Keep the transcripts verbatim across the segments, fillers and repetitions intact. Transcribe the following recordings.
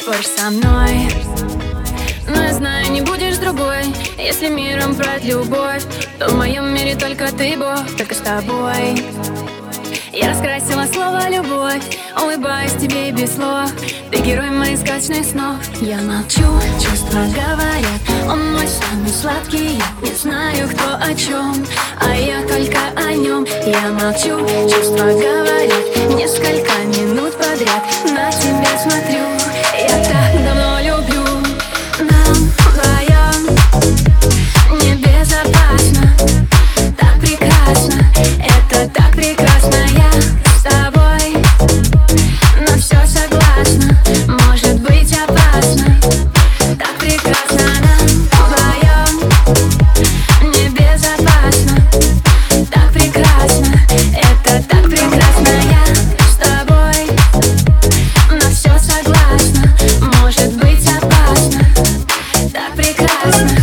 споришь со мной, но я знаю, не будешь другой. Если миром правит любовь, то в моем мире только ты, Бог, только с тобой. Я раскрасила слово «любовь», улыбаюсь тебе без слов. Ты герой моих сказочных снов. Я молчу, чувства говорят, он мой самый сладкий. Я не знаю, кто о чем, а я только о нем. Я молчу, чувства говорят, несколько минут подряд на тебя смотрю. Я так давно люблю. Нам вдвоем небезопасно, так прекрасно, это так прекрасно. Я с тобой на все согласна, может быть опасно, так прекрасно. Нам вдвоем небезопасно, так прекрасно, это так прекрасно. Я с тобой на все согласна, может быть опасно, так прекрасно.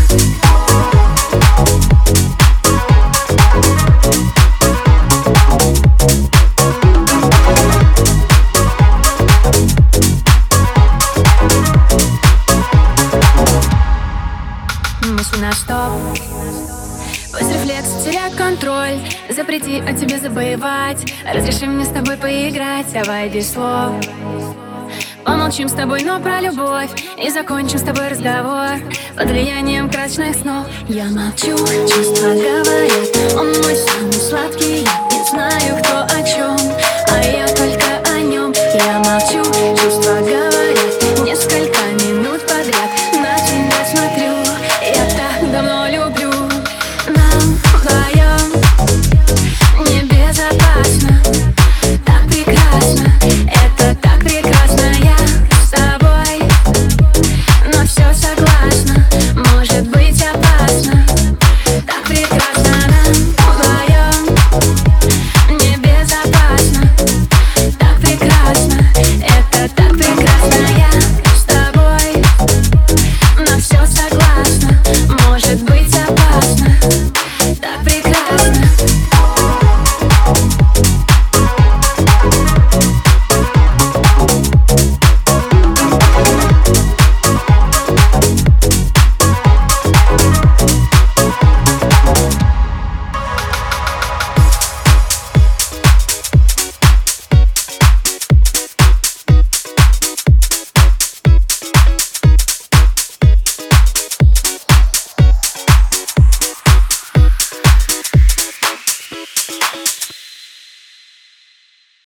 Мысли на стоп, пусть рефлекс теряет контроль. Запрети о тебе забывать, разреши мне с тобой поиграть. Давай без слов помолчим с тобой, но про любовь, и закончим с тобой разговор под влиянием красочных снов. Я молчу, чувства говорят, он мой самый сладкий. Я не знаю, кто о чем, а я только о нем. Я молчу.